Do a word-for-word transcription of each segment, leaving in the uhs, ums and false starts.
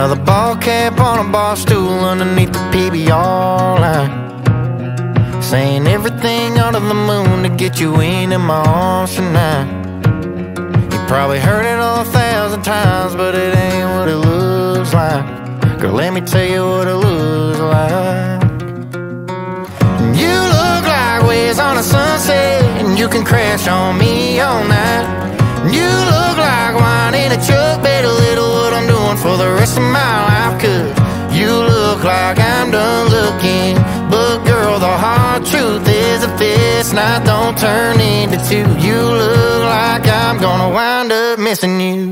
Another ball cap on a bar stool underneath the P B R line, saying everything under the moon to get you into my arms tonight. You probably heard it all a thousand times, but it ain't what it looks like. Girl, let me tell you what it looks like. You look like waves on a sunset, and you can crash on me all night. You look like wine in a truck, better little what I'm doing for the rest of my life. Cause you look like I'm done looking, but girl, the hard truth is if this night don't turn into two, you look like I'm gonna wind up missing you.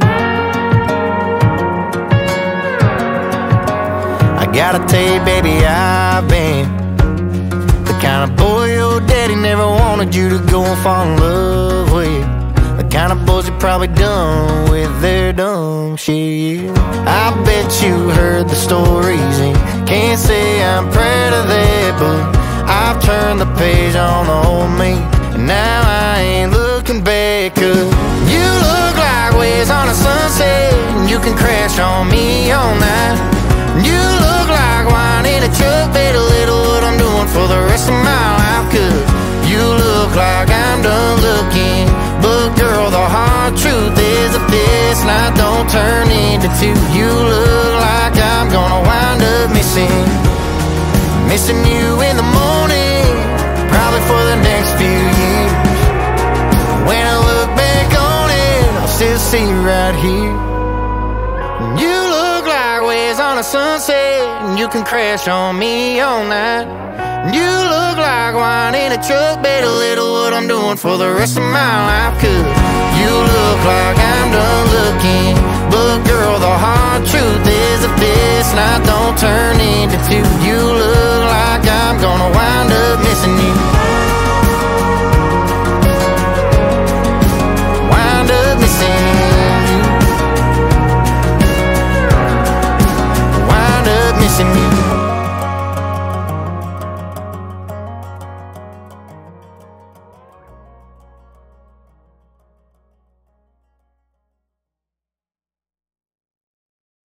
I gotta tell you, baby, I've been the kind of boy your daddy never wanted you to go and fall in love with. The kind of boys that probably done with their dumb shit. I bet you heard the stories and can't say I'm proud of that, but I've turned the page on the old me, and now I ain't looking back. Cause you look like waves on a sunset, and you can crash on me all night. You look like wine in a truck, better little what I'm doing for the rest of my life. Cause you look like I'm done looking, but girl, the hard truth is if this night don't turn into two, you look like I'm gonna wind up missing Missing you in the morning, probably for the next few years. When I look back on it, I'll still see you right here. You look like waves on a sunset, and you can crash on me all night. You look like wine in a truck, better little what I'm doing for the rest of my life. Cause you look like I'm done looking, but girl, the hard truth is if this night don't turn into two, you